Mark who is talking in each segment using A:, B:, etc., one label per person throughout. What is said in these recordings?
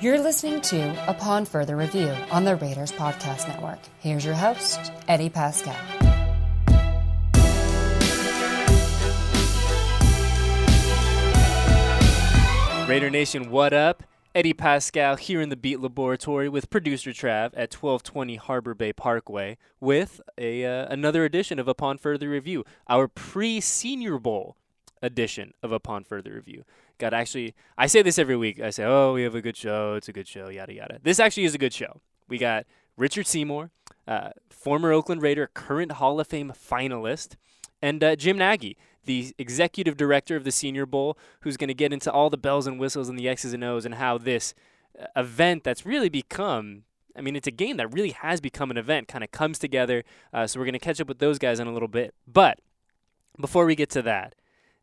A: You're listening to Upon Further Review on the Raiders Podcast Network. Here's your host, Eddie Pascal.
B: Raider Nation, what up? Eddie Pascal here in the Beat Laboratory with producer Trav at 1220 Harbor Bay Parkway with another edition of Upon Further Review, our pre-Senior Bowl edition of Upon Further Review. I say this every week. I say, oh, we have a good show. It's a good show, yada, yada. This actually is a good show. We got Richard Seymour, former Oakland Raider, current Hall of Fame finalist, and Jim Nagy, the executive director of the Senior Bowl, who's going to get into all the bells and whistles and the X's and O's and how this event that's really become, it's a game that really has become an event, kind of comes together. So we're going to catch up with those guys in a little bit. But before we get to that,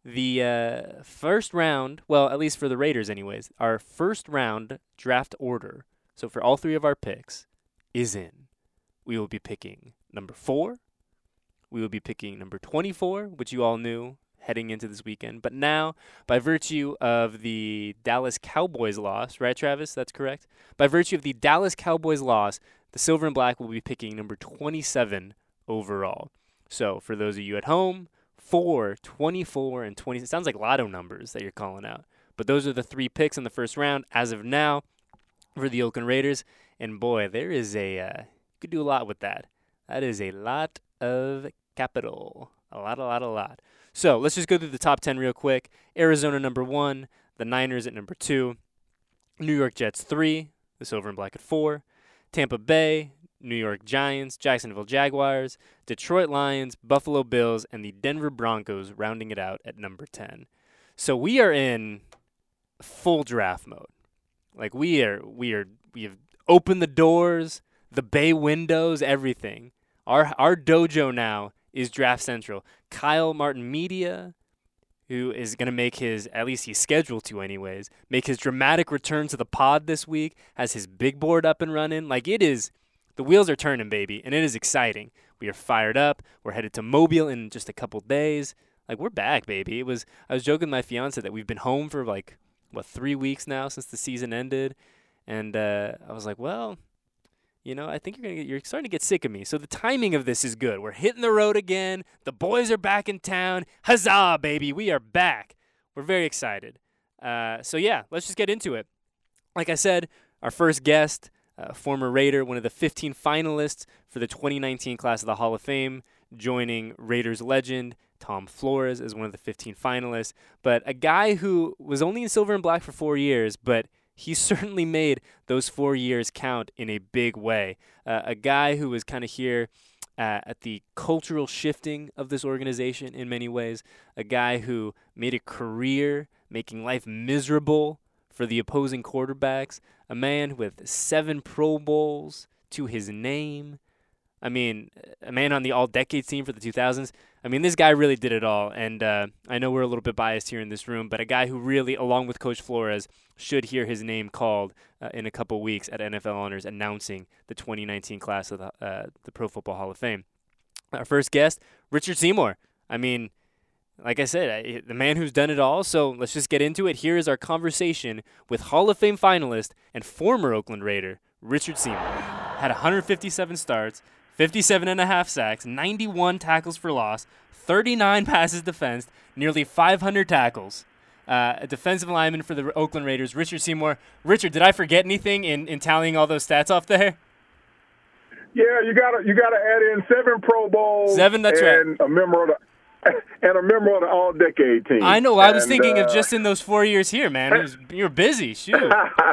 B: the first round, well, at least for the Raiders anyways, our first round draft order, so for all three of our picks, is in. We will be picking number 4. We will be picking number 24, which you all knew heading into this weekend. But now, by virtue of the Dallas Cowboys loss, right, Travis? That's correct? By virtue of the Dallas Cowboys loss, the Silver and Black will be picking number 27 overall. So for those of you at home, 4, 24, and 20. It sounds like lotto numbers that you're calling out. But those are the 3 picks in the first round as of now for the Oakland Raiders. And boy, there is you could do a lot with that. That is a lot of capital. A lot. So let's just go through the top 10 real quick. Arizona number 1, the Niners at number 2, New York Jets 3, the Silver and Black at 4, Tampa Bay, New York Giants, Jacksonville Jaguars, Detroit Lions, Buffalo Bills, and the Denver Broncos rounding it out at number 10. So we are in full draft mode. Like we have opened the doors, the bay windows, everything. Our dojo now is Draft Central. Kyle Martin Media, who is going to make at least he's scheduled to anyways, make his dramatic return to the pod this week, has his big board up and running. Like it is, the wheels are turning, baby, and it is exciting. We are fired up. We're headed to Mobile in just a couple days. Like we're back, baby. I was joking with my fiance that we've been home for 3 weeks now since the season ended, and I was like, well, I think you're starting to get sick of me. So the timing of this is good. We're hitting the road again. The boys are back in town. Huzzah, baby. We are back. We're very excited. So yeah, let's just get into it. Like I said, our first guest, former Raider, one of the 15 finalists for the 2019 class of the Hall of Fame, joining Raiders legend Tom Flores as one of the 15 finalists. But a guy who was only in Silver and Black for 4 years, but he certainly made those 4 years count in a big way. A guy who was kind of here at the cultural shifting of this organization in many ways. A guy who made a career making life miserable for the opposing quarterbacks. A man with 7 Pro Bowls to his name. A man on the all-decade team for the 2000s. This guy really did it all, and I know we're a little bit biased here in this room, but a guy who really, along with Coach Flores, should hear his name called in a couple weeks at NFL Honors announcing the 2019 class of the Pro Football Hall of Fame. Our first guest, Richard Seymour. Like I said, the man who's done it all, so let's just get into it. Here is our conversation with Hall of Fame finalist and former Oakland Raider, Richard Seymour. Had 157 starts, 57.5 sacks, 91 tackles for loss, 39 passes defensed, nearly 500 tackles. A defensive lineman for the Oakland Raiders, Richard Seymour. Richard, did I forget anything in tallying all those stats off there?
C: Yeah, you gotta add in 7 Pro Bowls,
B: 7, that's right,
C: and a member of the All-Decade team.
B: I know. I was thinking of just in those 4 years here, man. You were busy. Shoot.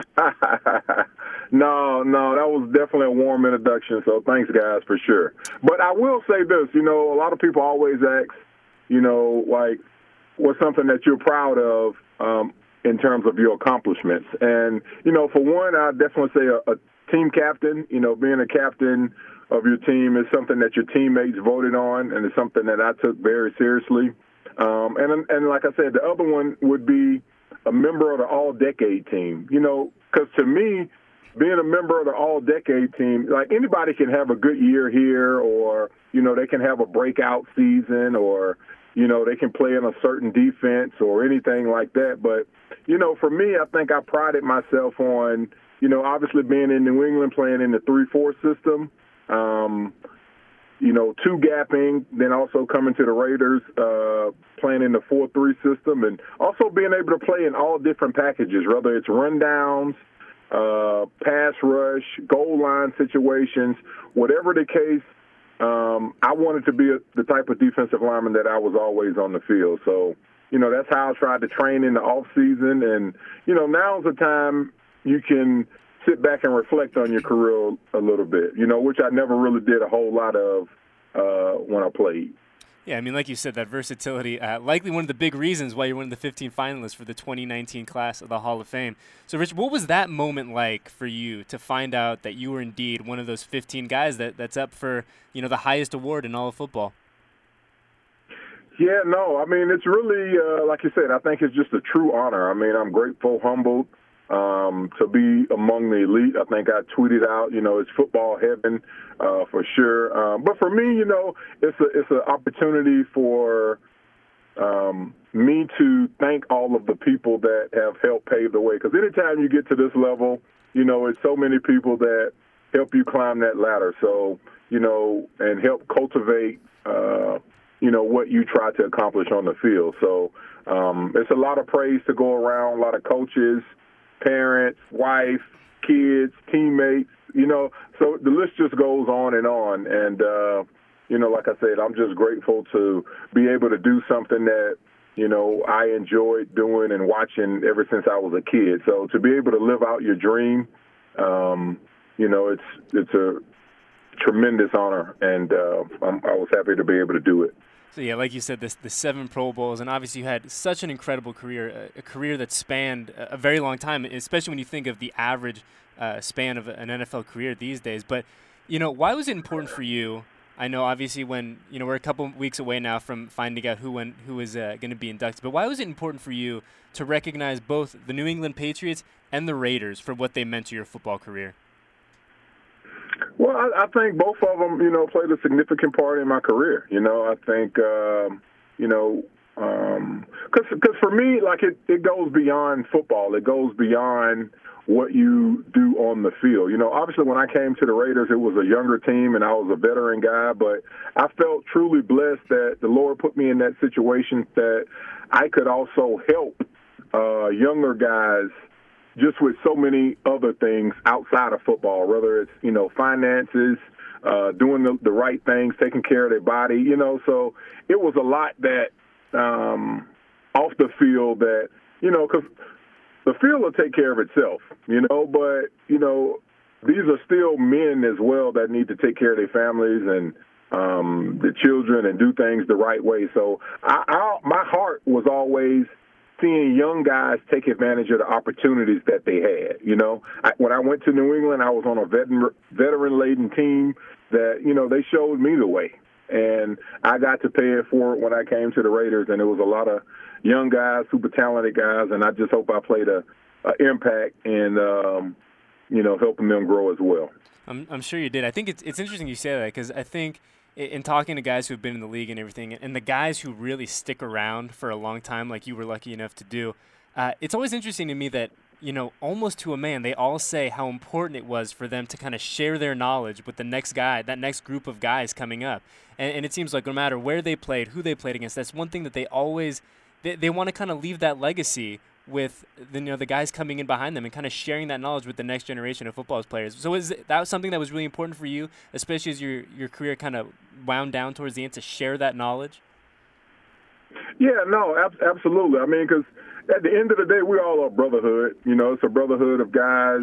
C: No, that was definitely a warm introduction, so thanks, guys, for sure. But I will say this, a lot of people always ask, what's something that you're proud of in terms of your accomplishments. And, for one, I'd definitely say a team captain, being a captain of your team is something that your teammates voted on, and it's something that I took very seriously. And like I said, the other one would be a member of the All-Decade team, because to me, being a member of the All-Decade team, like anybody can have a good year here or, they can have a breakout season or, they can play in a certain defense or anything like that. But, for me, I think I prided myself on, obviously being in New England, playing in the 3-4 system, two-gapping, then also coming to the Raiders, playing in the 4-3 system, and also being able to play in all different packages, whether it's rundowns, pass rush, goal line situations, whatever the case. I wanted to be the type of defensive lineman that I was always on the field. So, that's how I tried to train in the off season. And, now's the time you can sit back and reflect on your career a little bit, which I never really did a whole lot of when I played.
B: Yeah, I mean, like you said, that versatility, likely one of the big reasons why you're one of the 15 finalists for the 2019 class of the Hall of Fame. So, Rich, what was that moment like for you to find out that you were indeed one of those 15 guys that's up for, the highest award in all of football?
C: Yeah, no, I mean, it's really, like you said, I think it's just a true honor. I mean, I'm grateful, humbled to be among the elite. I think I tweeted out, it's football heaven for sure. But for me, it's an opportunity for me to thank all of the people that have helped pave the way. Because anytime you get to this level, it's so many people that help you climb that ladder. So, and help cultivate what you try to accomplish on the field. So it's a lot of praise to go around, a lot of coaches, parents, wife, kids, teammates, so the list just goes on. And, like I said, I'm just grateful to be able to do something that, I enjoyed doing and watching ever since I was a kid. So to be able to live out your dream, it's a tremendous honor, and I was happy to be able to do it.
B: So, yeah, like you said, the 7 Pro Bowls, and obviously you had such an incredible career, a career that spanned a very long time, especially when you think of the average span of an NFL career these days. But, why was it important for you? I know, obviously, when, we're a couple weeks away now from finding out who is going to be inducted, but why was it important for you to recognize both the New England Patriots and the Raiders for what they meant to your football career?
C: Well, I think both of them, played a significant part in my career. I think, because for me, like it goes beyond football. It goes beyond what you do on the field. Obviously when I came to the Raiders, it was a younger team and I was a veteran guy, but I felt truly blessed that the Lord put me in that situation that I could also help younger guys just with so many other things outside of football, whether it's, finances, doing the right things, taking care of their body, so it was a lot that off the field that, because the field will take care of itself, but, these are still men as well that need to take care of their families and the children and do things the right way. So my heart was always seeing young guys take advantage of the opportunities that they had. When I went to New England, I was on a veteran-laden team that, they showed me the way. And I got to pay it forward when I came to the Raiders, and it was a lot of young guys, super talented guys, and I just hope I played an impact in, helping them grow as well.
B: I'm sure you did. I think it's interesting you say that because I think in talking to guys who have been in the league and everything, and the guys who really stick around for a long time like you were lucky enough to do, it's always interesting to me that, almost to a man, they all say how important it was for them to kind of share their knowledge with the next guy, that next group of guys coming up. And it seems like no matter where they played, who they played against, that's one thing that they always they want to kind of leave that legacy with the guys coming in behind them and kind of sharing that knowledge with the next generation of football players. So that was something that was really important for you, especially as your career kind of wound down towards the end, to share that knowledge?
C: Yeah, no, absolutely. I mean, because at the end of the day, we're all a brotherhood. It's a brotherhood of guys,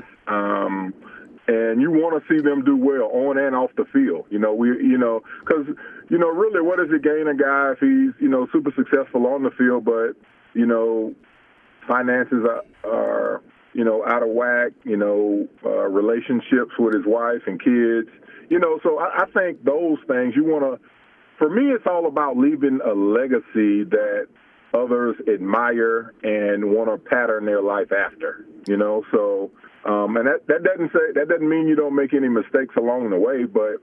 C: and you want to see them do well on and off the field. Because really, what does it gain a guy if he's super successful on the field, but finances are out of whack. Relationships with his wife and kids. So I think those things you want to. For me, it's all about leaving a legacy that others admire and want to pattern their life after. So and that doesn't mean you don't make any mistakes along the way, but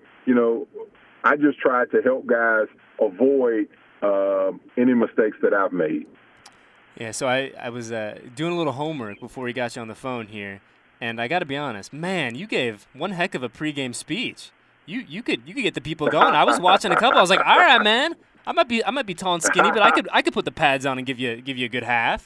C: I just try to help guys avoid any mistakes that I've made.
B: Yeah, so I was doing a little homework before we got you on the phone here, And I got to be honest, man, you gave one heck of a pregame speech. You could get the people going. I was watching a couple. I was like, all right, man. I might be tall and skinny, but I could put the pads on and give you a good half.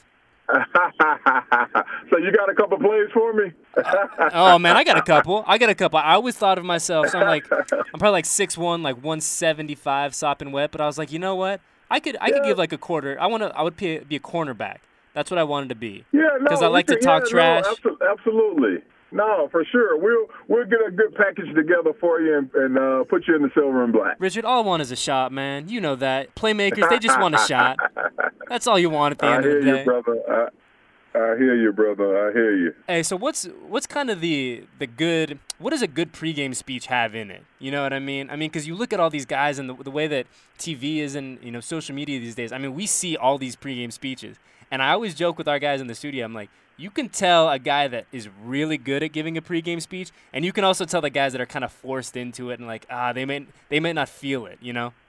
C: So you got a couple plays for me?
B: Oh man, I got a couple. I always thought of myself. So I'm probably like 6'1", like 175, sopping wet. But I was like, you know what? I could give like a quarter. I would be a cornerback. That's what I wanted to be.
C: Yeah, no,
B: because I like to talk trash.
C: No, absolutely. No, for sure. We'll get a good package together for you and put you in the silver and black.
B: Richard, all I want is a shot, man. You know that. Playmakers, they just want a shot. That's all you want at the end of the day.
C: I hear you, brother. I hear you, brother. I hear you.
B: Hey, so what's kind of the good – what does a good pregame speech have in it? You know what I mean? I mean, because you look at all these guys and the way that TV is and, social media these days. I mean, we see all these pregame speeches. And I always joke with our guys in the studio. I'm like, you can tell a guy that is really good at giving a pregame speech, and you can also tell the guys that are kind of forced into it and like, they may not feel it,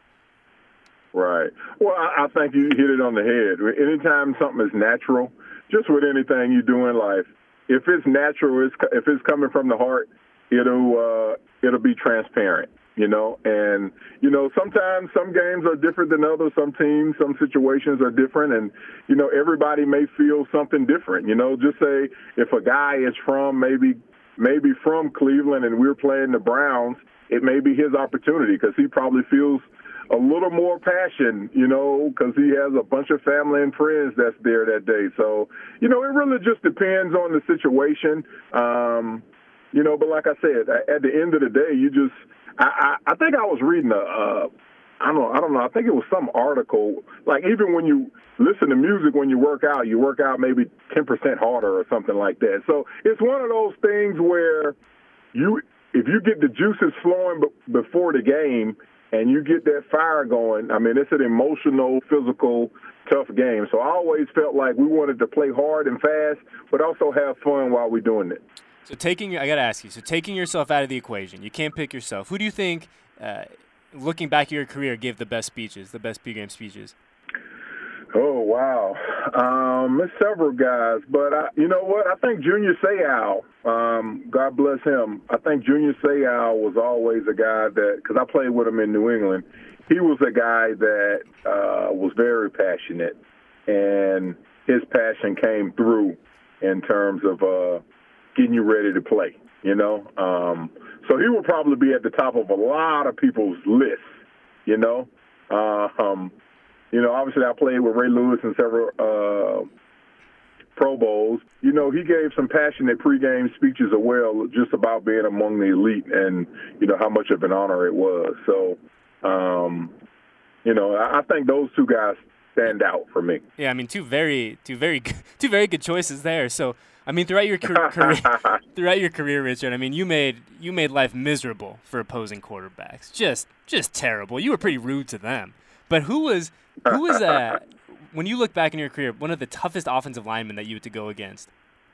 C: Right. Well, I think you hit it on the head. Anytime something is natural, just with anything you do in life, if it's natural, if it's coming from the heart, it'll be transparent. And sometimes some games are different than others. Some teams, some situations are different, and everybody may feel something different. Just say if a guy is from maybe from Cleveland and we're playing the Browns, it may be his opportunity because he probably feels a little more passion, because he has a bunch of family and friends that's there that day. So, it really just depends on the situation. But like I said, at the end of the day, I think I was reading I don't know. I think it was some article. Like even when you listen to music, when you work out maybe 10% harder or something like that. So it's one of those things where if you get the juices flowing before the game and you get that fire going, I mean, it's an emotional, physical, tough game. So I always felt like we wanted to play hard and fast, but also have fun while we're doing it.
B: So I got to ask you, taking yourself out of the equation, you can't pick yourself. Who do you think, looking back at your career, gave the best pregame speeches?
C: Oh, wow. There's several guys, but you know what? I think Junior Seau, God bless him, I think Junior Seau was always a guy that, because I played with him in New England, he was a guy that was very passionate, and his passion came through in terms of getting you ready to play, So he will probably be at the top of a lot of people's lists, Obviously I played with Ray Lewis in several Pro Bowls. He gave some passionate pregame speeches as well, just about being among the elite and, how much of an honor it was. So, I think those two guys stand out for me.
B: Yeah, I mean, two very good choices there. So, I mean, throughout your career, Richard, I mean, you made life miserable for opposing quarterbacks. Just terrible. You were pretty rude to them. But who was when you look back in your career, one of the toughest offensive linemen that you had to go against?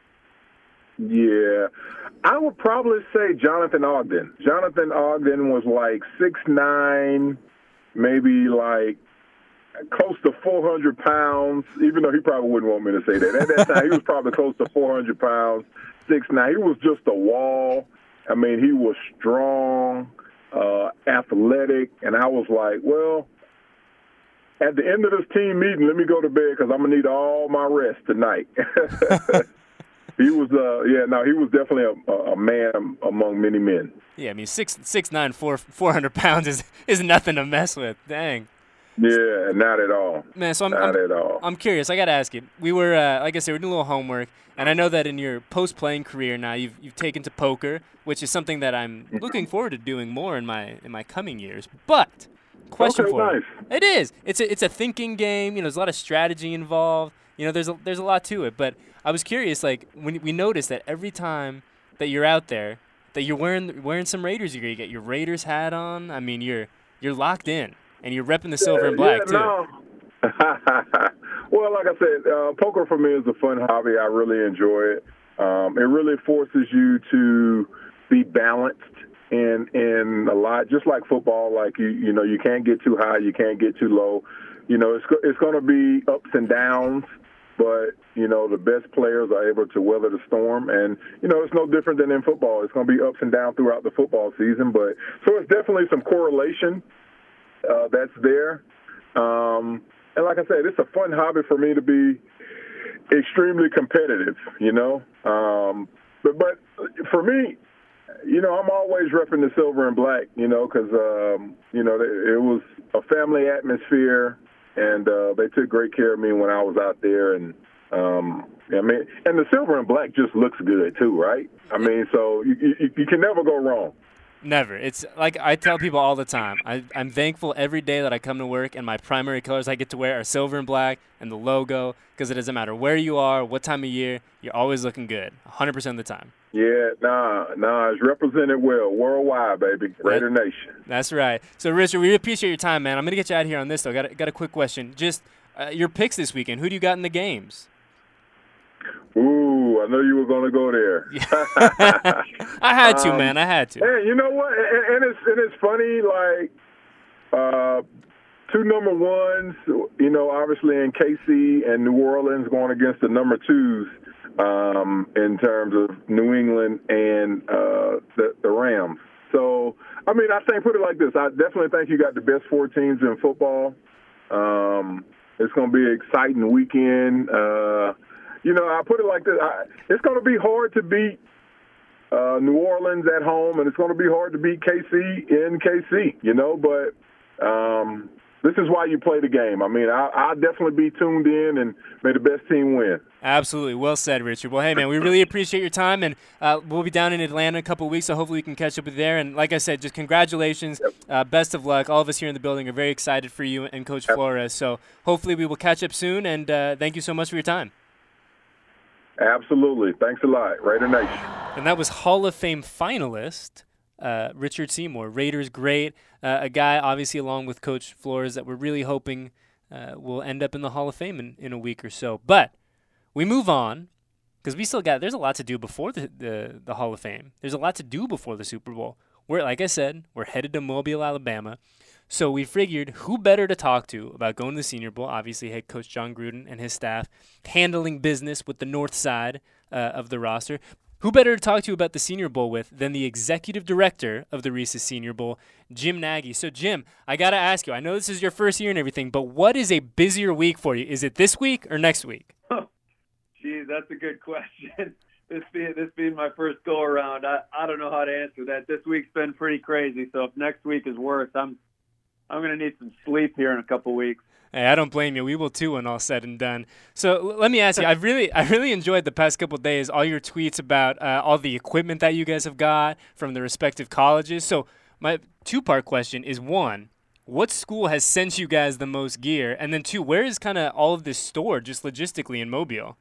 C: Yeah, I would probably say Jonathan Ogden. Jonathan Ogden was like 6'9", maybe like close to 400 pounds, even though he probably wouldn't want me to say that. At that time, he was probably close to 400 pounds, 6'9". He was just a wall. I mean, he was strong, athletic, and I was like, well, at the end of this team meeting, let me go to bed because I'm going to need all my rest tonight. He was, he was definitely a man among many men.
B: Yeah, I mean, 6'9", 400 pounds is nothing to mess with. Dang.
C: Yeah, not at all.
B: Man, so I'm curious. I got to ask you. We were, like I said, we're doing a little homework, and I know that in your post-playing career now, you've taken to poker, which is something that I'm looking forward to doing more in my coming years. But question for you. It is. It's a thinking game. There's a lot of strategy involved. There's a lot to it. But I was curious, like when we noticed that every time that you're out there, that you're wearing some Raiders gear. You get your Raiders hat on. I mean, you're locked in. And you're repping the silver and black, too.
C: No. Well, like I said, poker for me is a fun hobby. I really enjoy it. It really forces you to be balanced in a lot, just like football. Like, you can't get too high, you can't get too low. It's going to be ups and downs, but, the best players are able to weather the storm. And, it's no different than in football. It's going to be ups and downs throughout the football season. But so it's definitely some correlation that's there. And like I said, it's a fun hobby for me to be extremely competitive, But for me, I'm always repping the silver and black, because, it was a family atmosphere, and they took great care of me when I was out there. And, and the silver and black just looks good too, right? So you can never go wrong.
B: Never. It's like I tell people all the time. I'm thankful every day that I come to work and my primary colors I get to wear are silver and black and the logo, because it doesn't matter where you are, what time of year, you're always looking good, 100% of the time.
C: Yeah, it's represented well worldwide, baby. Raider Nation.
B: That's right. So, Richard, we appreciate your time, man. I'm going to get you out of here on this, though. Got a quick question. Just your picks this weekend. Who do you got in the games?
C: Ooh, I know you were going to go there.
B: I had to, man. I had to.
C: Hey, you know what? And it's funny, like two number ones, obviously in KC and New Orleans going against the number twos in terms of New England and the Rams. So, I think, put it like this. I definitely think you got the best four teams in football. It's going to be an exciting weekend. I put it like this. It's going to be hard to beat New Orleans at home, and it's going to be hard to beat KC in KC, but this is why you play the game. I'll definitely be tuned in, and may the best team win.
B: Absolutely. Well said, Richard. Well, hey, man, we really appreciate your time, and we'll be down in Atlanta in a couple of weeks, so hopefully we can catch up with you there. And like I said, just congratulations. Best of luck. All of us here in the building are very excited for you and Coach Flores, so hopefully we will catch up soon, and thank you so much for your time.
C: Absolutely. Thanks a lot. Raider Nation.
B: And that was Hall of Fame finalist Richard Seymour. Raiders great. A guy, obviously, along with Coach Flores, that we're really hoping will end up in the Hall of Fame in a week or so. But we move on, because we still there's a lot to do before the Hall of Fame. There's a lot to do before the Super Bowl. Like I said, we're headed to Mobile, Alabama. So we figured who better to talk to about going to the Senior Bowl, obviously head coach Jon Gruden and his staff, handling business with the north side of the roster. Who better to talk to about the Senior Bowl with than the executive director of the Reese's Senior Bowl, Jim Nagy. So, Jim, I got to ask you, I know this is your first year and everything, but what is a busier week for you? Is it this week or next week?
D: Oh, geez, that's a good question. This being my first go-around, I don't know how to answer that. This week's been pretty crazy, so if next week is worse, I'm going to need some sleep here in a couple weeks.
B: Hey, I don't blame you. We will too when all said and done. So let me ask you, I really enjoyed the past couple of days, all your tweets about all the equipment that you guys have got from the respective colleges. So my two-part question is, one, what school has sent you guys the most gear? And then two, where is kind of all of this stored just logistically in Mobile?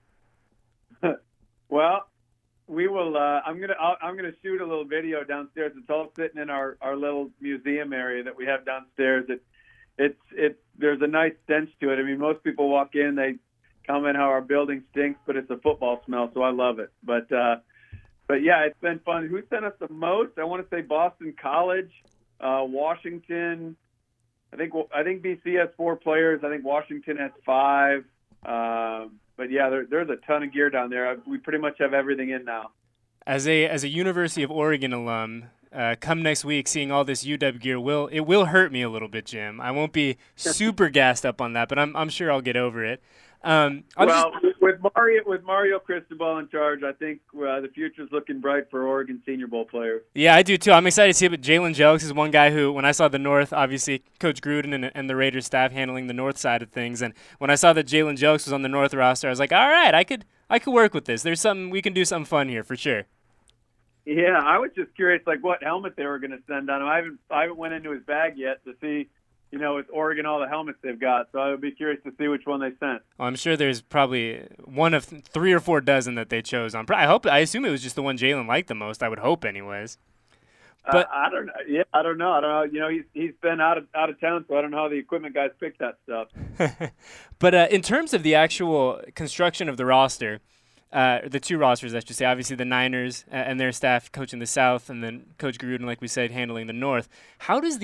D: Well, we will. I'm gonna shoot a little video downstairs. It's all sitting in our little museum area that we have downstairs. There's a nice stench to it. Most people walk in, they comment how our building stinks, but it's a football smell, so I love it. But yeah, it's been fun. Who sent us the most? I want to say Boston College, Washington. I think BC has 4 players. I think Washington has 5. But yeah, there's a ton of gear down there. We pretty much have everything in now.
B: As a University of Oregon alum, come next week, seeing all this UW gear will hurt me a little bit, Jim. I won't be super gassed up on that, but I'm sure I'll get over it.
D: With Mario Cristobal in charge, I think the future's looking bright for Oregon Senior Bowl players.
B: Yeah, I do too. I'm excited to see it. But Jalen Jelks is one guy who, when I saw the North, obviously Coach Gruden and the Raiders staff handling the North side of things, and when I saw that Jalen Jelks was on the North roster, I was like, all right, I could work with this. There's something we can do something fun here for sure.
D: Yeah, I was just curious, what helmet they were going to send on him. I haven't went into his bag yet to see. It's Oregon, all the helmets they've got. So I would be curious to see which one they sent.
B: Well, I'm sure there's probably one of 3 or 4 dozen that they chose on. I assume it was just the one Jalen liked the most. I would hope, anyways. But
D: I don't know. Yeah, I don't know. He's been out of town, so I don't know how the equipment guys pick that stuff.
B: But in terms of the actual construction of the roster, the 2 rosters, I should say, obviously the Niners and their staff coaching the South, and then Coach Gruden, like we said, handling the North. How does the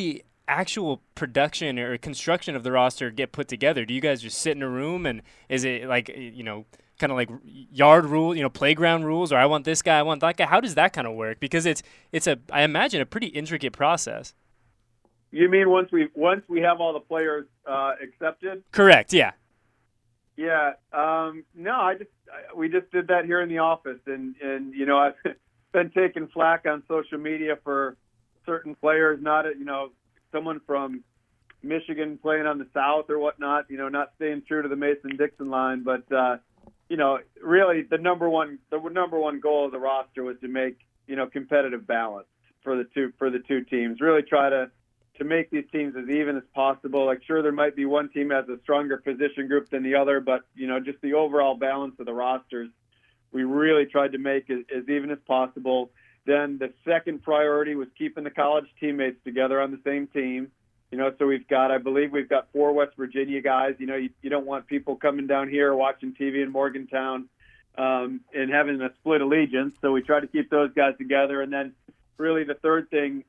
B: actual production or construction of the roster get put together? Do you guys just sit in a room, and is it like, kind of like yard rule, playground rules, or I want this guy, I want that guy? How does that kind of work? Because I imagine a pretty intricate process.
D: You mean once we have all the players accepted?
B: Correct. Yeah.
D: Yeah. No, we just did that here in the office, and I've been taking flack on social media for certain players, not someone from Michigan playing on the South or whatnot, not staying true to the Mason-Dixon line, but really the number one goal of the roster was to make competitive balance for the two teams. Really try to make these teams as even as possible. Like, sure, there might be one team has a stronger position group than the other, but just the overall balance of the rosters, we really tried to make it as even as possible. Then the second priority was keeping the college teammates together on the same team. So I believe we've got 4 West Virginia guys. You don't want people coming down here watching TV in Morgantown and having a split allegiance. So we try to keep those guys together. And then really the third thing,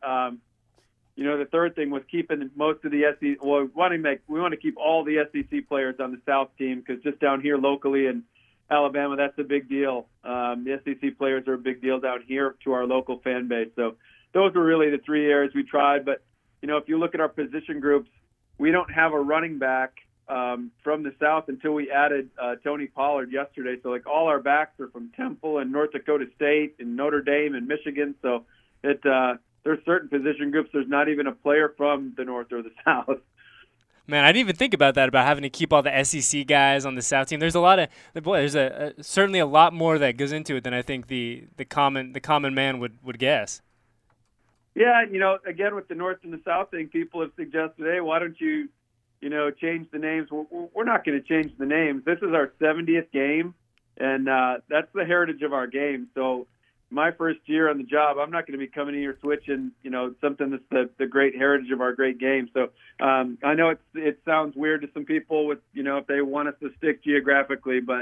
D: was keeping most of the SEC. Well, we want to keep all the SEC players on the South team, because just down here locally in Alabama, that's a big deal. The SEC players are a big deal down here to our local fan base. So those were really the 3 areas we tried. But if you look at our position groups, we don't have a running back from the South until we added Tony Pollard yesterday. So like all our backs are from Temple and North Dakota State and Notre Dame and Michigan. So there's certain position groups there's not even a player from the North or the South.
B: Man, I didn't even think about that, about having to keep all the SEC guys on the South team. There's certainly a lot more that goes into it than I think the common man would guess.
D: Yeah, again, with the North and the South thing, people have suggested, hey, why don't you, change the names? We're not going to change the names. This is our 70th game, and that's the heritage of our game. So my first year on the job, I'm not going to be coming in here switching, something that's the great heritage of our great game. So I know it sounds weird to some people with, if they want us to stick geographically, but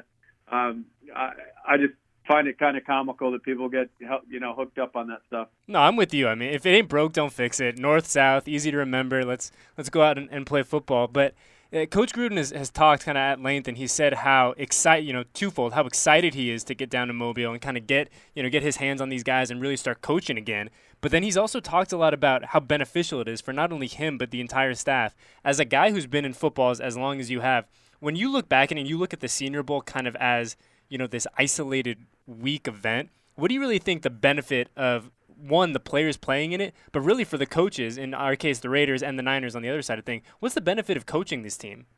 D: I just find it kind of comical that people get, hooked up on that stuff.
B: No, I'm with you. I mean, if it ain't broke, don't fix it. North, South, easy to remember. Let's go out and play football. But Coach Gruden has talked kind of at length, and he said how twofold, how excited he is to get down to Mobile and kind of get his hands on these guys and really start coaching again. But then he's also talked a lot about how beneficial it is for not only him but the entire staff. As a guy who's been in football as long as you have, when you look back and you look at the Senior Bowl kind of as this isolated week event, what do you really think the benefit of, one, the players playing in it, but really for the coaches, in our case the Raiders and the Niners on the other side of things, what's the benefit of coaching this team?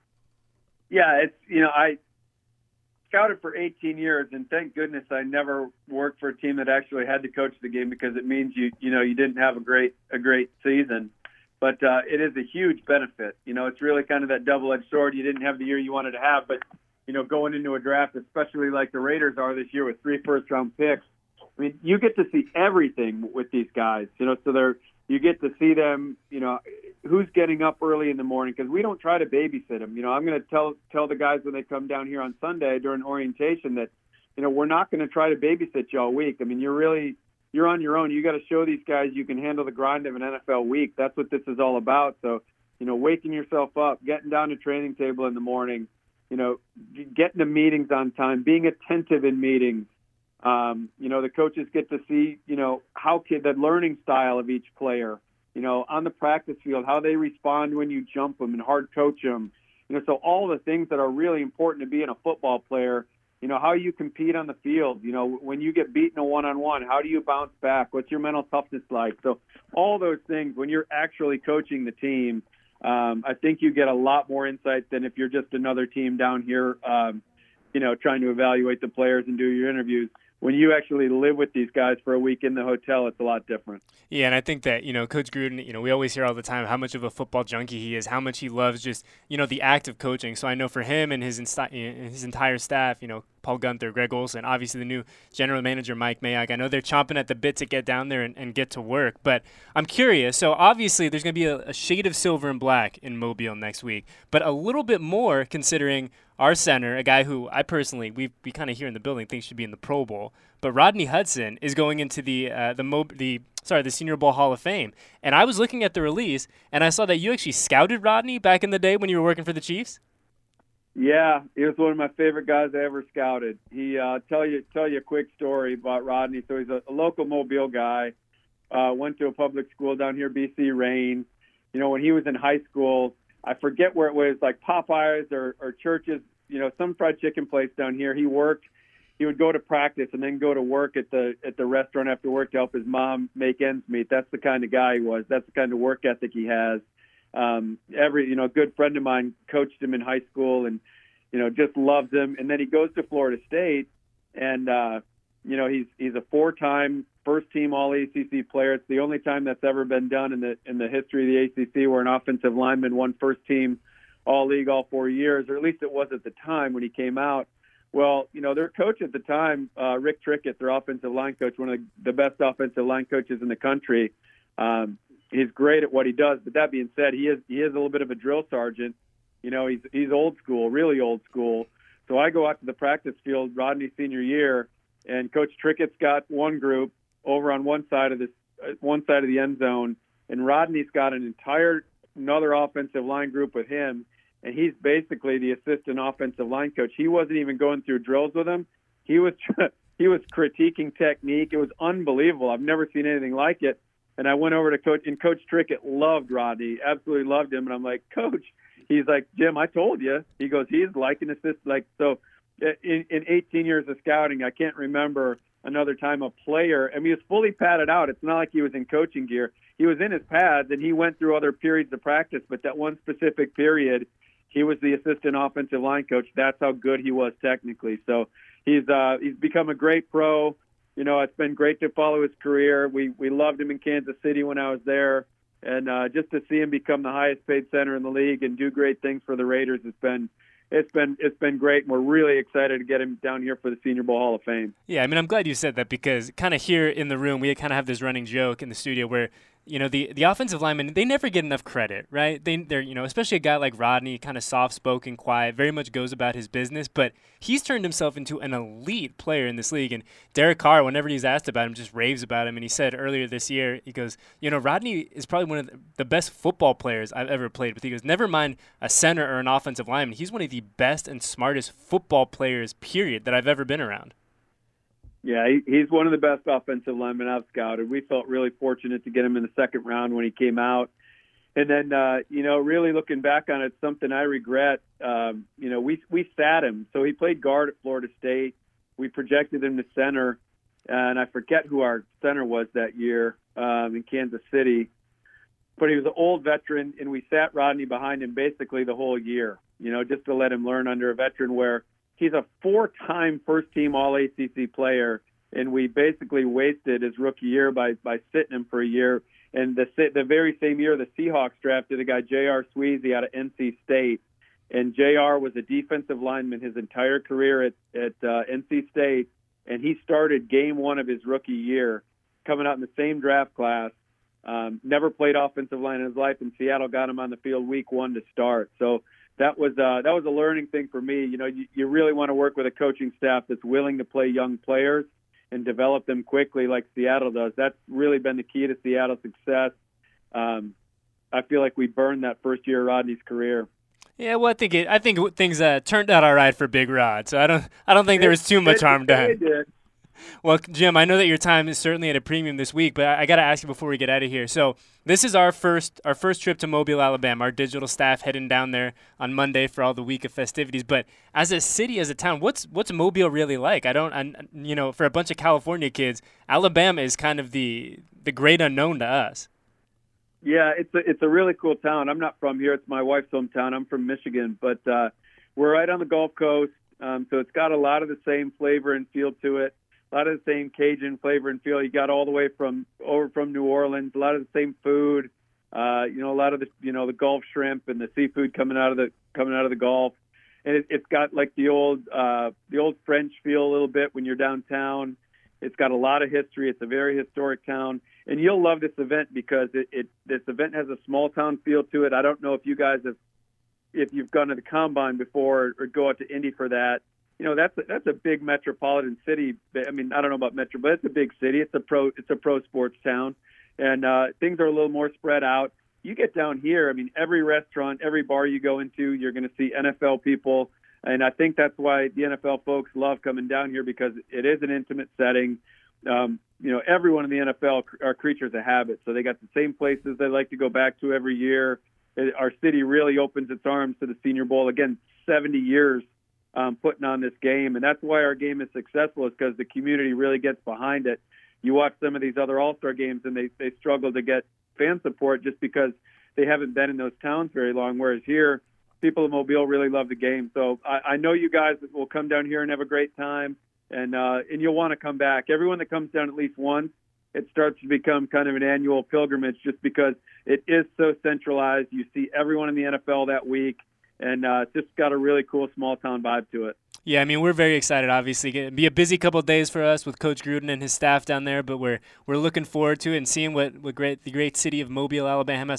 D: Yeah, it's I scouted for 18 years, and thank goodness I never worked for a team that actually had to coach the game, because it means you didn't have a great season. But it is a huge benefit. It's really kind of that double-edged sword. You didn't have the year you wanted to have, but going into a draft, especially like the Raiders are this year with 3 first-round picks, I mean, you get to see everything with these guys. So you get to see them. Who's getting up early in the morning, because we don't try to babysit them. I'm going to tell the guys when they come down here on Sunday during orientation that we're not going to try to babysit you all week. I mean, you're on your own. You got to show these guys you can handle the grind of an NFL week. That's what this is all about. So waking yourself up, getting down to training table in the morning, getting to meetings on time, being attentive in meetings. The coaches get to see, how the learning style of each player, on the practice field, how they respond when you jump them and hard coach them. So all the things that are really important to being a football player, how you compete on the field, when you get beaten a one-on-one, how do you bounce back? What's your mental toughness like? So all those things, when you're actually coaching the team, I think you get a lot more insight than if you're just another team down here, trying to evaluate the players and do your interviews. When you actually live with these guys for a week in the hotel, it's a lot different.
B: Yeah, and I think that, Coach Gruden, we always hear all the time how much of a football junkie he is, how much he loves just, the act of coaching. So I know for him and his entire staff, Paul Gunther, Greg Olson, obviously the new general manager, Mike Mayock, I know they're chomping at the bit to get down there and get to work. But I'm curious. So obviously there's going to be a shade of silver and black in Mobile next week, but a little bit more considering our center, a guy who I personally, we kind of here in the building think should be in the Pro Bowl, but Rodney Hudson is going into the the Senior Bowl Hall of Fame. And I was looking at the release, and I saw that you actually scouted Rodney back in the day when you were working for the Chiefs.
D: Yeah, he was one of my favorite guys I ever scouted. He tell you a quick story about Rodney. So he's a local Mobile guy. Went to a public school down here, BC Rain. You know, when he was in high school, I forget where it was, like Popeyes or Church's, you know, some fried chicken place down here. He would go to practice and then go to work at the restaurant after work to help his mom make ends meet. That's the kind of guy he was. That's the kind of work ethic he has. A good friend of mine coached him in high school and, you know, just loves him. And then he goes to Florida State and, he's a 4-time first-team All-ACC player. It's the only time that's ever been done in the history of the ACC where an offensive lineman won first-team All-League all 4 years, or at least it was at the time when he came out. Well, you know, their coach at the time, Rick Trickett, their offensive line coach, one of the best offensive line coaches in the country. He's great at what he does. But that being said, he is a little bit of a drill sergeant. You know, he's old school, really old school. So I go out to the practice field, Rodney's senior year, and Coach Trickett's got one group over on one side of the end zone, and Rodney's got another offensive line group with him, and he's basically the assistant offensive line coach. He wasn't even going through drills with him. He was critiquing technique. It was unbelievable. I've never seen anything like it. And I went over to Coach, and Coach Trickett loved Rodney, absolutely loved him. And I'm like, Coach, he's like, Jim, I told you. He goes, he's like an assistant. So in 18 years of scouting, I can't remember another time a player, he was fully padded out. It's not like he was in coaching gear. He was in his pads, and he went through other periods of practice, but that one specific period, he was the assistant offensive line coach. That's how good he was technically. So he's become a great pro. You know, it's been great to follow his career. We loved him in Kansas City when I was there, and just to see him become the highest paid center in the league and do great things for the Raiders, it's been great, and we're really excited to get him down here for the Senior Bowl Hall of Fame.
B: Yeah, I mean, I'm glad you said that because kind of here in the room, we kind of have this running joke in the studio where, you know, the offensive linemen, they never get enough credit, right? They're, you know, especially a guy like Rodney, kind of soft-spoken, quiet, very much goes about his business, but he's turned himself into an elite player in this league. And Derek Carr, whenever he's asked about him, just raves about him. And he said earlier this year, he goes, you know, Rodney is probably one of the best football players I've ever played with. He goes, never mind a center or an offensive lineman. He's one of the best and smartest football players, period, that I've ever been around.
D: Yeah, he's one of the best offensive linemen I've scouted. We felt really fortunate to get him in the second round when he came out. And then, really looking back on it, something I regret, we sat him. So he played guard at Florida State. We projected him to center, and I forget who our center was that year in Kansas City. But he was an old veteran, and we sat Rodney behind him basically the whole year, you know, just to let him learn under a veteran where he's a 4-time first-team All-ACC player, and we basically wasted his rookie year by sitting him for a year. And the very same year, the Seahawks drafted a guy, J.R. Sweezy, out of NC State. And J.R. was a defensive lineman his entire career at NC State, and he started game one of his rookie year, coming out in the same draft class. Never played offensive line in his life, and Seattle got him on the field week one to start. So that was a learning thing for me. You know, you really want to work with a coaching staff that's willing to play young players and develop them quickly like Seattle does. That's really been the key to Seattle's success. I feel like we burned that first year of Rodney's career.
B: Yeah, well, I think things turned out all right for Big Rod. So I don't think there was too much harm done.
D: It did.
B: Well, Jim, I know that your time is certainly at a premium this week, but I got to ask you before we get out of here. So this is our first trip to Mobile, Alabama. Our digital staff heading down there on Monday for all the week of festivities. But as a city, as a town, what's Mobile really like? For a bunch of California kids, Alabama is kind of the great unknown to us.
D: Yeah, it's a really cool town. I'm not from here. It's my wife's hometown. I'm from Michigan, but we're right on the Gulf Coast, so it's got a lot of the same flavor and feel to it. A lot of the same Cajun flavor and feel. You got all the way from New Orleans. A lot of the same food. A lot of the Gulf shrimp and the seafood coming out of the Gulf. And it's got like the old French feel a little bit when you're downtown. It's got a lot of history. It's a very historic town, and you'll love this event because this event has a small town feel to it. I don't know if you guys if you've gone to the Combine before or go out to Indy for that. You know, that's a big metropolitan city. I mean, I don't know about metro, but it's a big city. It's a pro sports town. and things are a little more spread out. You get down here, I mean, every restaurant, every bar you go into, you're going to see NFL people. And I think that's why the NFL folks love coming down here, because it is an intimate setting. Everyone in the NFL are creatures of habit. So they got the same places they like to go back to every year. Our city really opens its arms to the Senior Bowl. Again, 70 years putting on this game. And that's why our game is successful, is because the community really gets behind it. You watch some of these other All-Star games, and they struggle to get fan support just because they haven't been in those towns very long, whereas here, people in Mobile really love the game. So I know you guys will come down here and have a great time, and you'll want to come back. Everyone that comes down at least once, it starts to become kind of an annual pilgrimage, just because it is so centralized. You see everyone in the NFL that week, and it's just got a really cool small-town vibe to it.
B: Yeah, I mean, we're very excited, obviously. It'll be a busy couple of days for us with Coach Gruden and his staff down there, but we're looking forward to it and seeing what the great city of Mobile, Alabama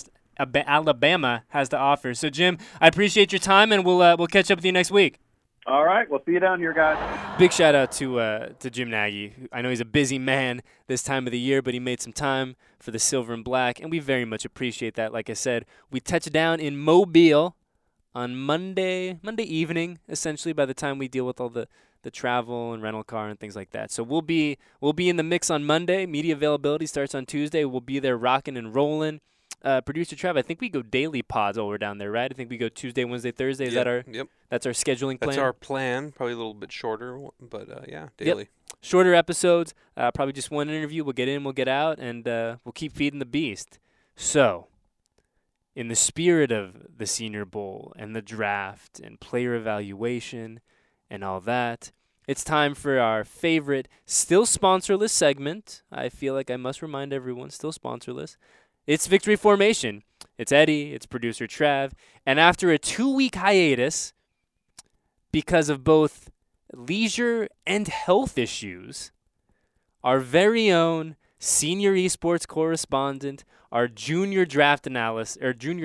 B: has to offer. So, Jim, I appreciate your time, and we'll catch up with you next week.
D: All right, we'll see you down here, guys.
B: Big shout out to Jim Nagy. I know he's a busy man this time of the year, but he made some time for the Silver and Black, and we very much appreciate that. Like I said, we touch down in Mobile on Monday evening, essentially, by the time we deal with all the travel and rental car and things like that. So we'll be in the mix on Monday. Media availability starts on Tuesday. We'll be there rocking and rolling. Producer Trev, I think we go daily pods while we're down there, right? I think we go Tuesday, Wednesday, Thursday. Is that our?
E: Yep.
B: That's our scheduling plan.
E: That's our plan. Probably a little bit shorter, but daily.
B: Yep. Shorter episodes. Probably just one interview. We'll get in, we'll get out, and we'll keep feeding the beast. So, in the spirit of the Senior Bowl and the draft and player evaluation and all that, it's time for our favorite, still sponsorless segment. I feel like I must remind everyone, still sponsorless. It's Victory Formation. It's Eddie, it's producer Trav, and after a 2-week hiatus, because of both leisure and health issues, our very own senior esports correspondent, our junior draft analyst,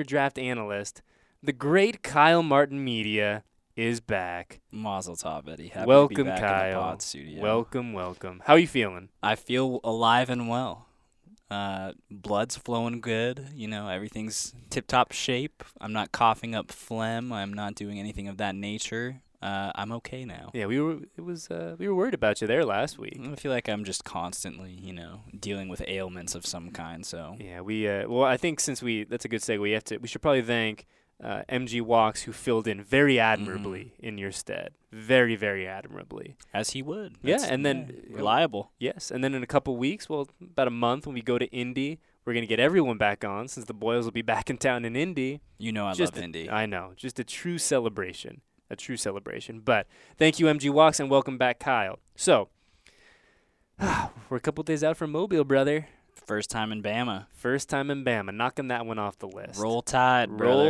B: the great Kyle Martin Media, is back.
F: Mazel tov, Eddie. Happy
B: Welcome,
F: to be back
B: Kyle.
F: in the pod studio.
B: Welcome. How are you feeling?
F: I feel alive and well. Blood's flowing good. Everything's tip-top shape. I'm not coughing up phlegm. I'm not doing anything of that nature. I'm okay now.
B: Yeah, we were worried about you there last week.
F: I feel like I'm just constantly, dealing with ailments of some kind. So
B: yeah, I think that's a good segue. We should probably thank MG Walks, who filled in very admirably in your stead. Very, very admirably.
F: As he would.
B: And then
F: reliable.
B: Yes, and then in a couple weeks, about a month, when we go to Indy, we're going to get everyone back on, since the Boyles will be back in town in Indy.
F: I love Indy.
B: I know. Just a true celebration. But thank you, MG Walks, and welcome back, Kyle. So, we're a couple days out from Mobile, brother.
F: First time in Bama.
B: Knocking that one off the list.
F: Roll Tide,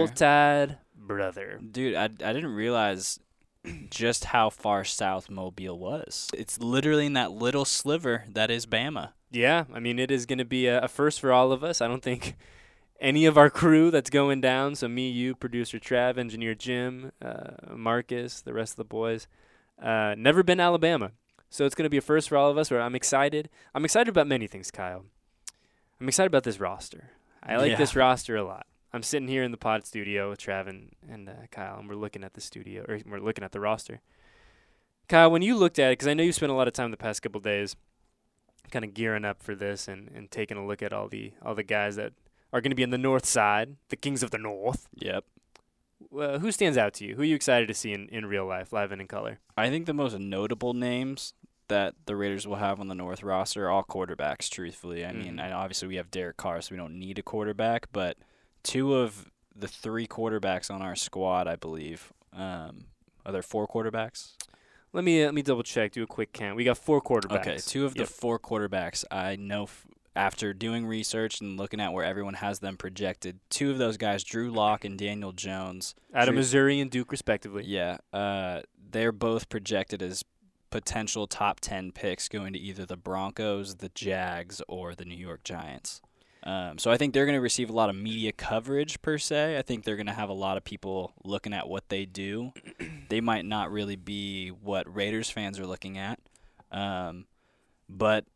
B: brother.
F: Dude, I didn't realize just how far south Mobile was. It's literally in that little sliver that is Bama.
B: Yeah, I mean, it is going to be a first for all of us. I don't think any of our crew that's going down, so me, you, producer Trav, engineer Jim, Marcus, the rest of the boys, never been to Alabama. So it's going to be a first for all of us. Where I'm excited. I'm excited about many things, Kyle. I'm excited about this roster. I like this roster a lot. I'm sitting here in the pod studio with Trav and Kyle, and we're looking at the roster. Kyle, when you looked at it, because I know you spent a lot of time the past couple of days kind of gearing up for this and taking a look at all the guys that are going to be in the north side, the Kings of the North.
F: Yep.
B: Who stands out to you? Who are you excited to see in real life, live and in color?
F: I think the most notable names that the Raiders will have on the North roster are all quarterbacks, truthfully. I mean, obviously we have Derek Carr, so we don't need a quarterback, but 2 of the 3 quarterbacks on our squad, I believe, are there 4 quarterbacks?
B: Let me double check, do a quick count. We got 4 quarterbacks.
F: Okay, 2 of the 4 quarterbacks, I know after doing research and looking at where everyone has them projected, 2 of those guys, Drew Lock and Daniel Jones.
B: Out of Missouri and Duke, respectively.
F: Yeah, they're both projected as potential top 10 picks going to either the Broncos, the Jags, or the New York Giants. So I think they're going to receive a lot of media coverage, per se. I think they're going to have a lot of people looking at what they do. They might not really be what Raiders fans are looking at. But,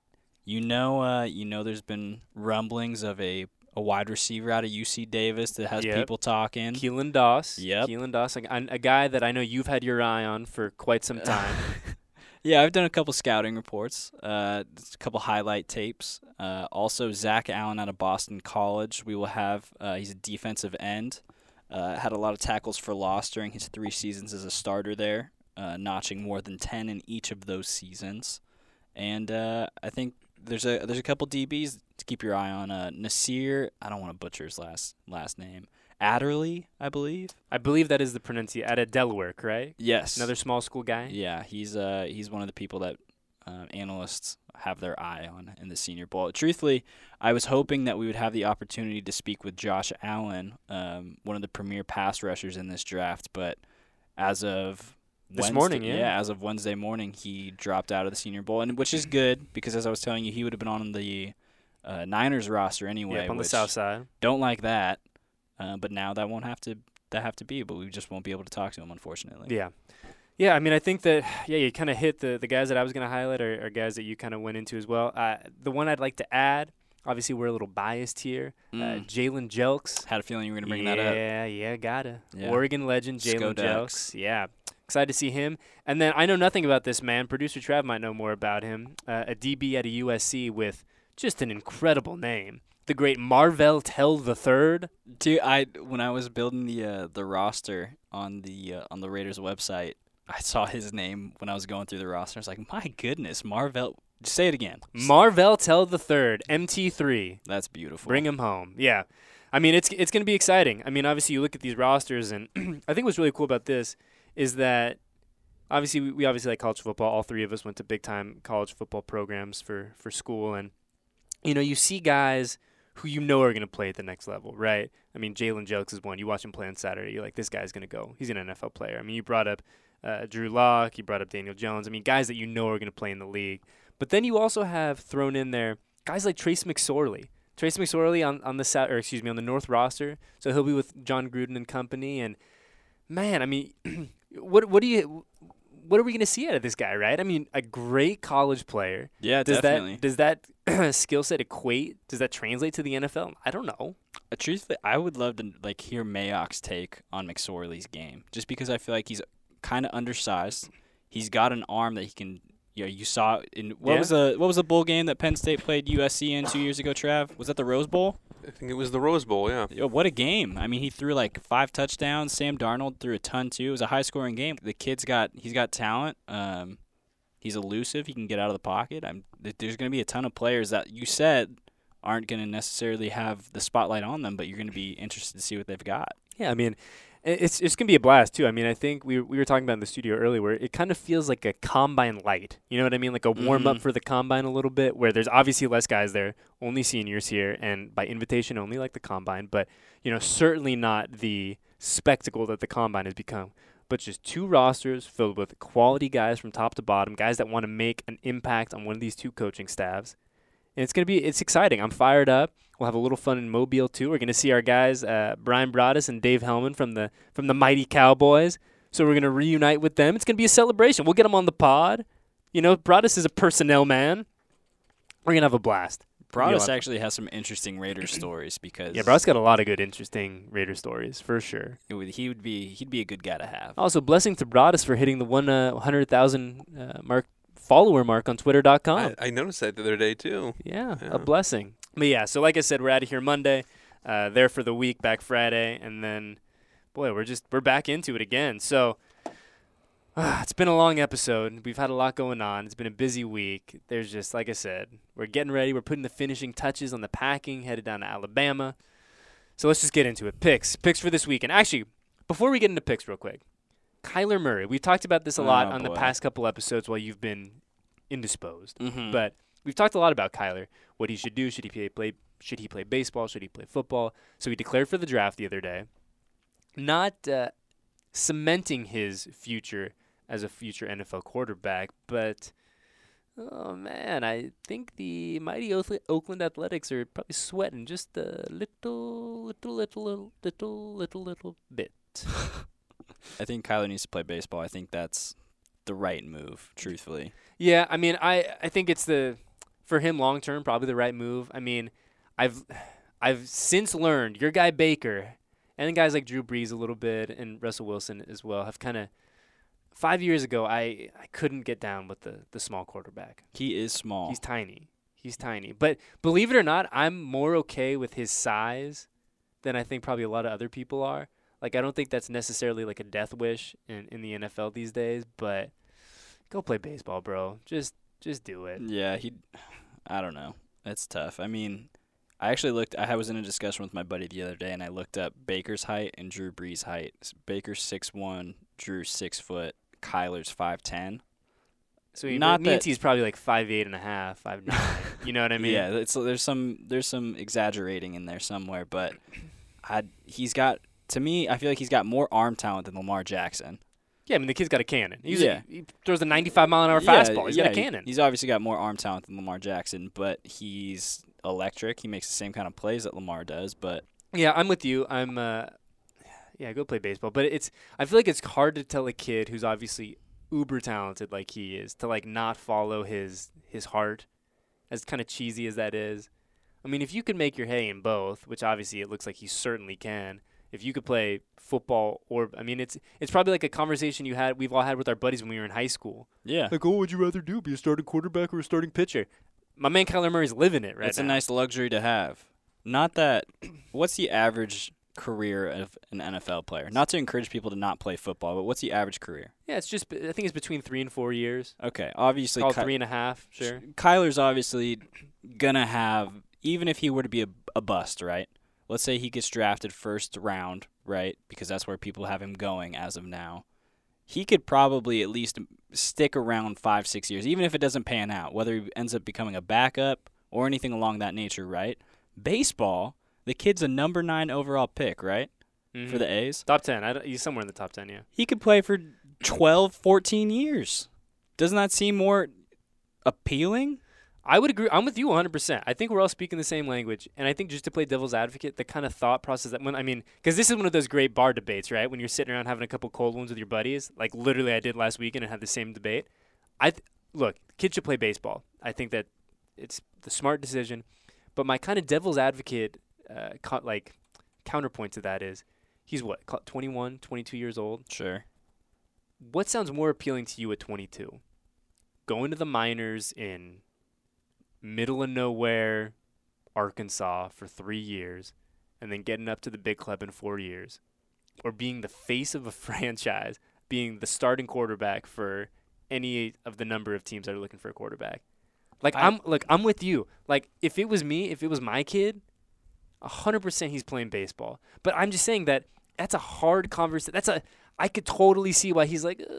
F: There's been rumblings of a wide receiver out of UC Davis that has people talking.
B: Keelan Doss.
F: Yep.
B: Keelan Doss, a guy that I know you've had your eye on for quite some time.
F: Yeah, I've done a couple scouting reports, a couple highlight tapes. Also, Zach Allen out of Boston College. We will have. He's a defensive end. Had a lot of tackles for loss during his 3 seasons as a starter there, notching more than 10 in each of those seasons. And I think there's a couple DBs to keep your eye on. Nasir, I don't want to butcher his last name. Adderley, I believe.
B: I believe that is the pronunciation. Out of Delaware, right?
F: Yes.
B: Another small school guy?
F: Yeah, he's one of the people that analysts have their eye on in the Senior Bowl. Truthfully, I was hoping that we would have the opportunity to speak with Josh Allen, one of the premier pass rushers in this draft, but as of
B: this morning,
F: as of Wednesday morning, he dropped out of the Senior Bowl, and which is good because, as I was telling you, he would have been on the Niners roster anyway.
B: Yep, on the south side.
F: Don't like that. But now that won't have to be, but we just won't be able to talk to him, unfortunately.
B: Yeah. Yeah, I mean, I think that, you kind of hit the guys that I was going to highlight are guys that you kind of went into as well. The one I'd like to add, obviously we're a little biased here, Jalen Jelks.
F: Had a feeling you were going to bring that up.
B: Yeah, gotta.
F: Yeah.
B: Oregon legend, Jalen Jelks. Yeah, excited to see him. And then I know nothing about this man. Producer Trav might know more about him. A DB at a USC with just an incredible name. The great Marvell Tell III.
F: Dude, when I was building the roster on the Raiders website, I saw his name when I was going through the roster. I was like, my goodness, Marvell. Just say it again.
B: Marvell Tell III, MT3.
F: That's beautiful.
B: Bring him home. Yeah. I mean, it's going to be exciting. I mean, obviously, you look at these rosters, and I think what's really cool about this is that obviously we obviously like college football. All 3 of us went to big-time college football programs for school. And, you see guys who are going to play at the next level, right? I mean, Jalen Jelks is one. You watch him play on Saturday, you're like, this guy's going to go. He's an NFL player. I mean, you brought up Drew Lock, you brought up Daniel Jones. I mean, guys that are going to play in the league. But then you also have thrown in there guys like Trace McSorley. Trace McSorley on the North roster, so he'll be with John Gruden and company. And man, I mean, what are we going to see out of this guy, right? I mean, a great college player.
F: Yeah, definitely.
B: Does that skill set equate? Does that translate to the NFL? I don't know.
F: Truthfully, I would love to hear Mayock's take on McSorley's game, just because I feel like he's kind of undersized. He's got an arm that he can. You saw in what was the bowl game that Penn State played USC in 2 years ago, Trav? Was that the Rose Bowl?
E: I think it was the Rose Bowl, yeah.
F: Yo, what a game. I mean, he threw 5 touchdowns. Sam Darnold threw a ton, too. It was a high-scoring game. The kid's got talent. He's elusive. He can get out of the pocket. There's going to be a ton of players that you said aren't going to necessarily have the spotlight on them, but you're going to be interested to see what they've got.
B: Yeah, I mean, it's going to be a blast, too. I mean, I think we were talking about in the studio earlier where it kind of feels like a combine light. You know what I mean? Like a warm-up for the combine a little bit, where there's obviously less guys there, only seniors here, and by invitation only like the combine. But, certainly not the spectacle that the combine has become. But just 2 rosters filled with quality guys from top to bottom, guys that want to make an impact on one of these 2 coaching staffs. And it's exciting. I'm fired up. We'll have a little fun in Mobile, too. We're going to see our guys, Brian Broaddus and Dave Hellman from the Mighty Cowboys. So we're going to reunite with them. It's going to be a celebration. We'll get them on the pod. Broaddus is a personnel man. We're going to have a blast.
F: Broaddus actually has some interesting Raiders stories because
B: Broaddus got a lot of good, interesting Raiders stories for sure.
F: He'd be a good guy to have.
B: Also, blessing to Broaddus for hitting the 100,000 follower mark on Twitter.com.
E: I noticed that the other day too.
B: Yeah, a blessing. But yeah, so like I said, we're out of here Monday, there for the week, back Friday, and then, boy, we're back into it again. So it's been a long episode. We've had a lot going on. It's been a busy week. There's just, like I said, we're getting ready. We're putting the finishing touches on the packing, headed down to Alabama. So let's just get into it. Picks for this week. And actually, before we get into picks real quick, Kyler Murray. We've talked about this a lot on the past couple episodes while you've been indisposed. Mm-hmm. But we've talked a lot about Kyler, what he should do. Should he play baseball? Should he play football? So he declared for the draft the other day, not cementing his future as a future NFL quarterback, but oh man, I think the mighty Oakland Athletics are probably sweating just a little bit.
F: I think Kyler needs to play baseball. I think that's the right move, truthfully.
B: Yeah, I mean, I think it's for him long term, probably the right move. I mean, I've since learned your guy Baker and guys like Drew Brees a little bit and Russell Wilson as well have kind of 5 years ago I couldn't get down with the small quarterback.
F: He is small.
B: He's tiny. But believe it or not, I'm more okay with his size than I think probably a lot of other people are. Like, I don't think that's necessarily like a death wish in the NFL these days, but go play baseball, bro. Just do it.
F: Yeah, I don't know. It's tough. I mean, I was in a discussion with my buddy the other day, and I looked up Baker's height and Drew Brees' height. Baker's 6'1", Drew 6 foot, Kyler's 5'10".
B: So Meanty's probably like 5'8" and a half, 5'9". You know what I mean?
F: Yeah, there's some exaggerating in there somewhere, but he's got, to me, I feel like he's got more arm talent than Lamar Jackson.
B: Yeah, I mean, the kid's got a cannon. He throws a 95-mile-an-hour fastball. He's got a cannon.
F: He's obviously got more arm talent than Lamar Jackson, but he's electric. He makes the same kind of plays that Lamar does, but...
B: Yeah, I'm with you. Go play baseball. But I feel like it's hard to tell a kid who's obviously uber talented like he is to like not follow his heart, as kind of cheesy as that is. I mean, if you could make your hay in both, which obviously it looks like he certainly can, if you could play football it's probably like a conversation we've all had with our buddies when we were in high school.
F: Yeah.
B: Like, what would you rather do, be a starting quarterback or a starting pitcher? My man Kyler Murray's living it right now.
F: It's a nice luxury to have. Not that – what's the average career of an NFL player? Not to encourage people to not play football, but what's the average career?
B: Yeah, it's just – I think it's between 3 and 4 years.
F: Okay, obviously –
B: 3.5, sure.
F: Kyler's obviously going to have – even if he were to be a bust, right? Let's say he gets drafted first round, right, because that's where people have him going as of now. He could probably at least stick around 5-6 years, even if it doesn't pan out, whether he ends up becoming a backup or anything along that nature, right? Baseball, the kid's a number 9 overall pick, right, for the A's?
B: Top 10. He's somewhere in the top 10, yeah.
F: He could play for 12, 14 years. Doesn't that seem more appealing?
B: I would agree. I'm with you 100%. I think we're all speaking the same language. And I think just to play devil's advocate, the kind of thought process because this is one of those great bar debates, right? When you're sitting around having a couple cold ones with your buddies, like literally I did last weekend and had the same debate. Look, kids should play baseball. I think that it's the smart decision. But my kind of devil's advocate, counterpoint to that is, he's what, 21, 22 years old?
F: Sure.
B: What sounds more appealing to you at 22? Going to the minors in middle of nowhere Arkansas for 3 years and then getting up to the big club in 4 years, or being the face of a franchise, being the starting quarterback for any of the number of teams that are looking for a quarterback? I'm with you. Like, if it was me, if it was my kid, 100% he's playing baseball. But I'm just saying that's a hard conversation. I could totally see why he's like,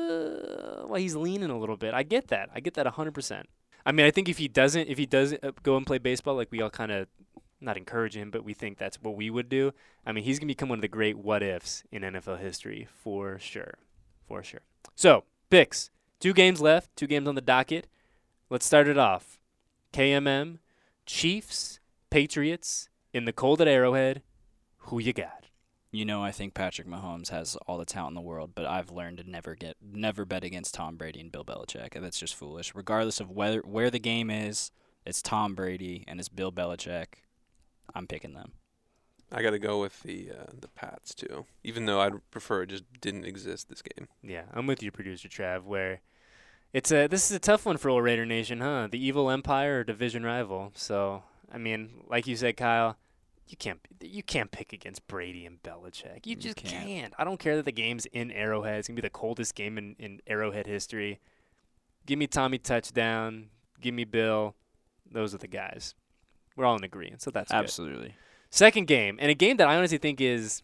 B: why he's leaning a little bit. I get that 100%. I mean, I think if he doesn't go and play baseball, like we all kind of not encourage him, but we think that's what we would do. I mean, he's going to become one of the great what-ifs in NFL history for sure. For sure. So, picks. 2 games left, 2 games on the docket. Let's start it off. KMM, Chiefs, Patriots, in the cold at Arrowhead. Who you got?
F: You know, I think Patrick Mahomes has all the talent in the world, but I've learned to never bet against Tom Brady and Bill Belichick, and that's just foolish. Regardless of where the game is, it's Tom Brady and it's Bill Belichick. I'm picking them.
E: I got to go with the Pats too, even though I'd prefer it just didn't exist this game.
B: Yeah, I'm with you, producer Trav. Where this is a tough one for old Raider Nation, huh? The evil empire or division rival. So I mean, like you said, Kyle. You can't pick against Brady and Belichick. You just can't. I don't care that the game's in Arrowhead. It's going to be the coldest game in Arrowhead history. Give me Tommy touchdown. Give me Bill. Those are the guys. We're all in agreement, so that's
F: absolutely
B: good. Second game, and a game that I honestly think is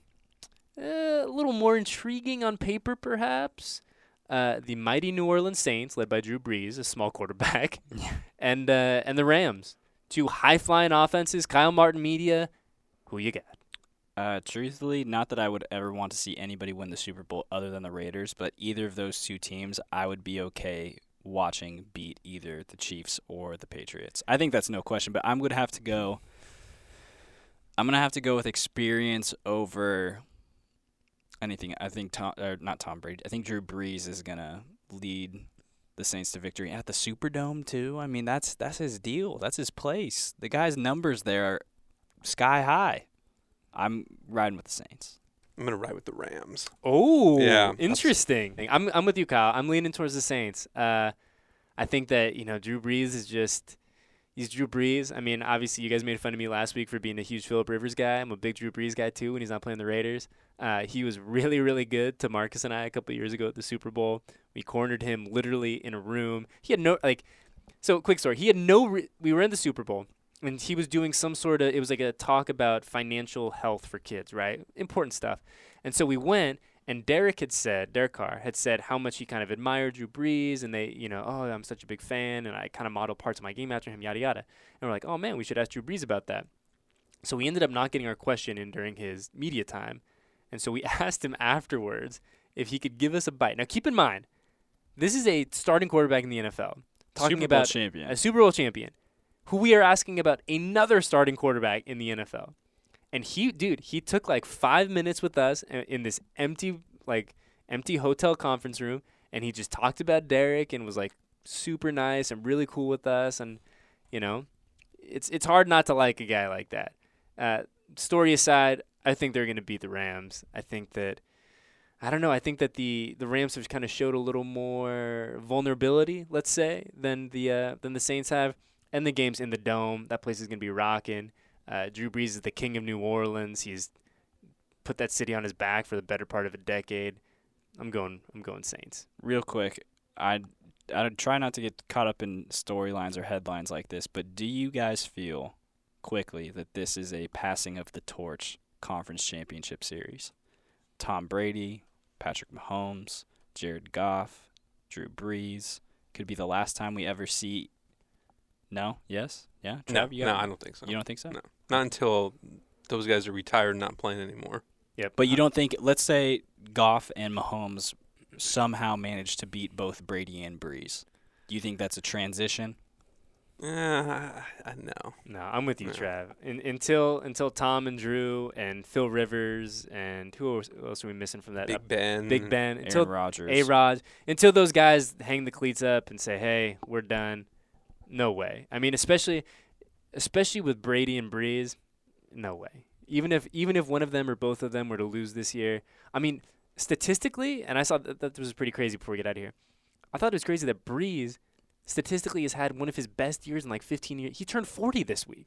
B: a little more intriguing on paper, perhaps. The mighty New Orleans Saints, led by Drew Brees, a small quarterback, and the Rams. 2 high-flying offenses. Kyle Martin Media. Who you got?
F: Truthfully, not that I would ever want to see anybody win the Super Bowl other than the Raiders, but either of those 2 teams, I would be okay watching beat either the Chiefs or the Patriots. I think that's no question, but I'm going to have to go with experience over anything. I think not Tom Brady. I think Drew Brees is going to lead the Saints to victory at the Superdome too. I mean, that's his deal. That's his place. The guy's numbers there are sky high. I'm riding with the Saints.
E: I'm gonna ride with the Rams.
B: Oh,
E: yeah,
B: interesting. I'm with you, Kyle. I'm leaning towards the Saints. I think that Drew Brees he's Drew Brees. I mean, obviously, you guys made fun of me last week for being a huge Phillip Rivers guy. I'm a big Drew Brees guy too when he's not playing the Raiders. He was really, really good to Marcus and I a couple of years ago at the Super Bowl. We cornered him literally in a room. He had no So quick story. He had we were in the Super Bowl. And he was doing some sort of, it was like a talk about financial health for kids, right? Important stuff. And so we went, and Derek Carr had said how much he kind of admired Drew Brees, and they, oh, I'm such a big fan, and I kind of modeled parts of my game after him, yada, yada. And we're like, oh, man, we should ask Drew Brees about that. So we ended up not getting our question in during his media time. And so we asked him afterwards if he could give us a bite. Now, keep in mind, this is a starting quarterback in the NFL. Talking
F: Super Bowl
B: about
F: champion.
B: A Super Bowl champion. Who we are asking about another starting quarterback in the NFL. And he took like 5 minutes with us in this empty hotel conference room, and he just talked about Derek and was like super nice and really cool with us. And, it's hard not to like a guy like that. Story aside, I think they're going to beat the Rams. I think that the Rams have kind of showed a little more vulnerability, let's say, than the Saints have. And the game's in the Dome. That place is going to be rocking. Drew Brees is the king of New Orleans. He's put that city on his back for the better part of a decade. I'm going Saints.
F: Real quick, I try not to get caught up in storylines or headlines like this, but do you guys feel quickly that this is a passing of the torch conference championship series? Tom Brady, Patrick Mahomes, Jared Goff, Drew Brees. Could be the last time we ever see. No? Yes? Yeah?
E: No,
F: Trav,
E: I don't think so.
F: You don't think so?
E: No. Not until those guys are retired and not playing anymore.
B: Yeah.
F: But you don't think, let's say Goff and Mahomes somehow manage to beat both Brady and Brees. Do you think that's a transition?
E: No.
B: No, I'm with you, Trav. Until Tom and Drew and Phil Rivers and who else are we missing from that?
E: Big Ben.
F: Aaron Rodgers.
B: A-Rod. Until those guys hang the cleats up and say, hey, we're done. No way. I mean, especially with Brady and Brees, no way. Even if one of them or both of them were to lose this year, I mean, statistically, and I saw that was pretty crazy before we get out of here. I thought it was crazy that Brees statistically has had one of his best years in like 15 years. He turned 40 this week.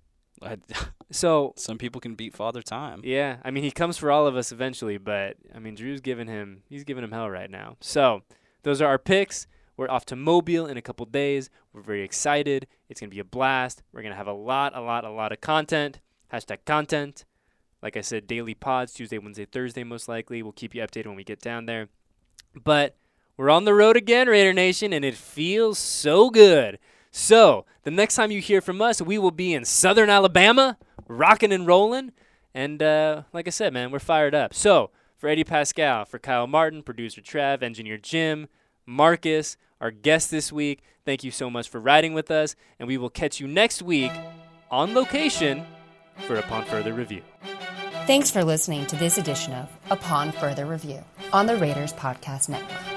B: So
F: some people can beat Father Time.
B: Yeah, I mean, he comes for all of us eventually, but I mean, Drew's giving him hell right now. So those are our picks. We're off to Mobile in a couple days. We're very excited. It's going to be a blast. We're going to have a lot of content. #content. Like I said, daily pods, Tuesday, Wednesday, Thursday, most likely. We'll keep you updated when we get down there. But we're on the road again, Raider Nation, and it feels so good. So the next time you hear from us, we will be in Southern Alabama, rocking and rolling. And like I said, man, we're fired up. So for Eddie Pascal, for Kyle Martin, producer Trav, engineer Jim, Marcus, our guest this week, thank you so much for riding with us, and we will catch you next week on location for Upon Further Review.
A: Thanks for listening to this edition of Upon Further Review on the Raiders Podcast Network.